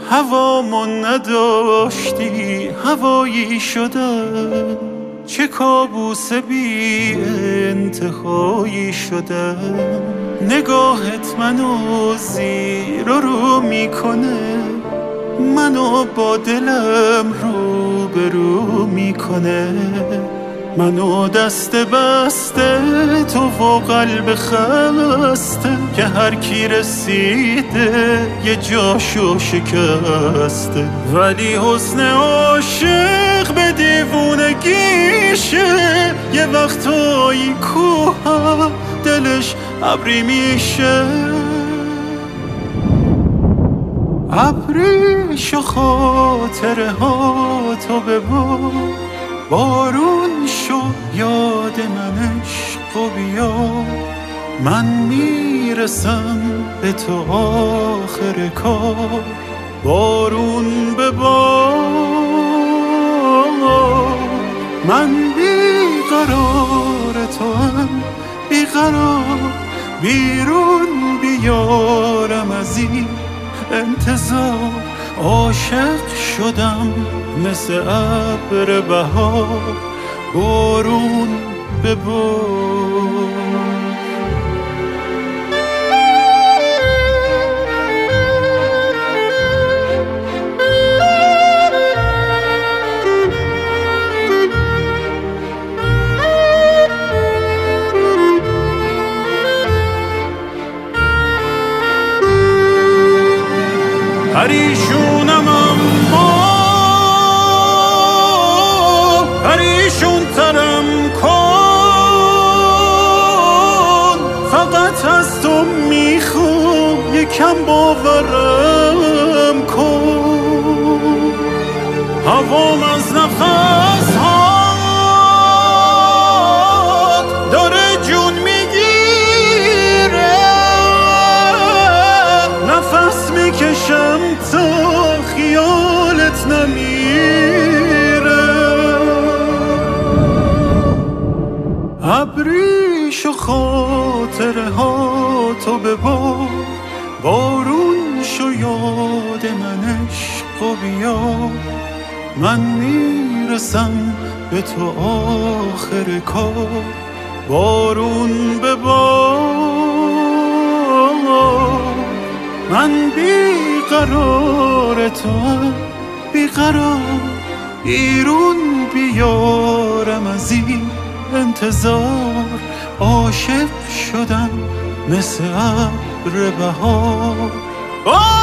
هوامون نداشتی هوایی شدم، چه کابوس بی انتهایی شدم. نگاهت منو زیر و رو میکنه، منو با دلم روبرو میکنه. منو دست بسته تو و قلب خسته، که هر کی رسیده یه جاشو شکسته. ولی حسن عاشق به دیوونگیشه، یه وقتایی کوه دلش ابری میشه. ابریش و خاطره ها تو ببار، بارون شو یاد من عشق و بیا. من میرسم به تو آخر کار، بارون ببار. من بیقرار تو هم بیقرار، بیرون بیارم از این انتظار. عاشق شدم مثل ابر بهار، بارون ببار. پریشونم اما پریشون ترم کن، فقط از تو میخوام یکم باورم کن. هوام از نفس هات داره جون میگیره، نفس میکشم تا خیالت نمیره. ابریش و خاطره ها تو ببار، بارون شو یاد من عشق و بیا. من میرسم به تو آخر کار، بارون ببار. من بیقرار تو بیقرار، بیرون بیارم از این انتظار. عاشق شدم مثل ابر بهار.